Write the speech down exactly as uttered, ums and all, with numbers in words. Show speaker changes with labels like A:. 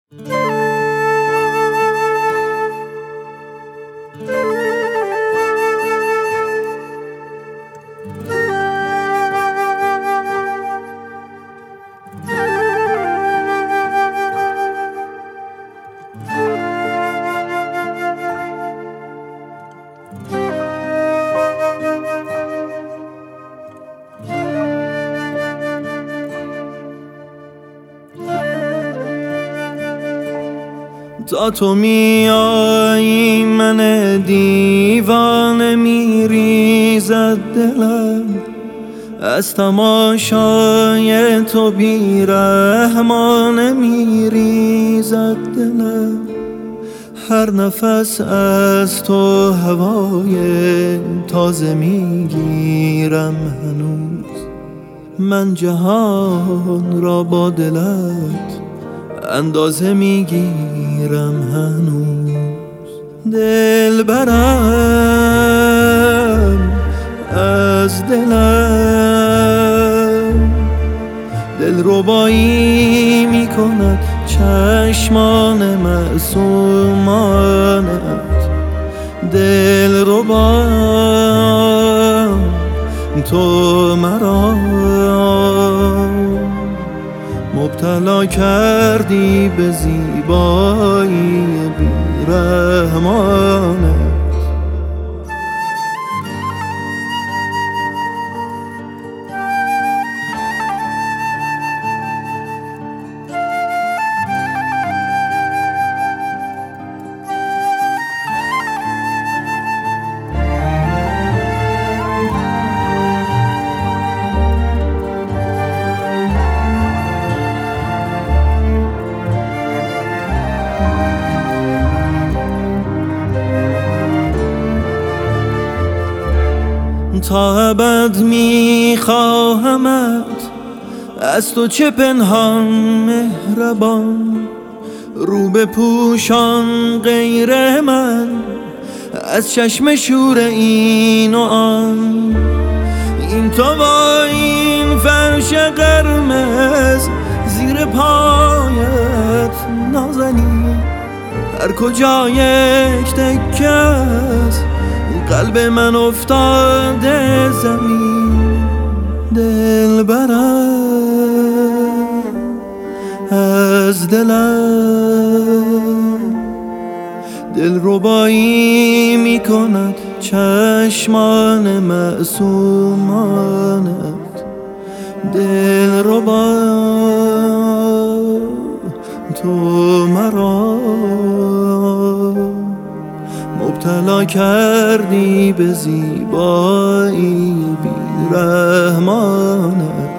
A: تا تو میایی من دیوانه میریزد دلم، از تماشای تو بیرحمانه میریزد دلم. هر نفس از تو هوای تازه میگیرم هنوز، من جهان را با دلت اندازه میگیرم هنوز. دل برم از دلم، دل ربایی میکند چشمان معصومانت. دل ربا تو مرا مبتلا کردی به زیبایی بیرحمانت. تا ابد میخواهمت، از تو چه پنهان مهربان. رو بپوشان غیر من از چشم شور این و آن. این تو با این فرش قرمز زیر پایت نازنین، هر کجا یک تکه است قلب من افتاده زمین. دل برم از دلم، دل ربایی میکند چشمان معصومانت. دل ربا تو مرا مبتلا کردی به زیبایی بیرحمانت.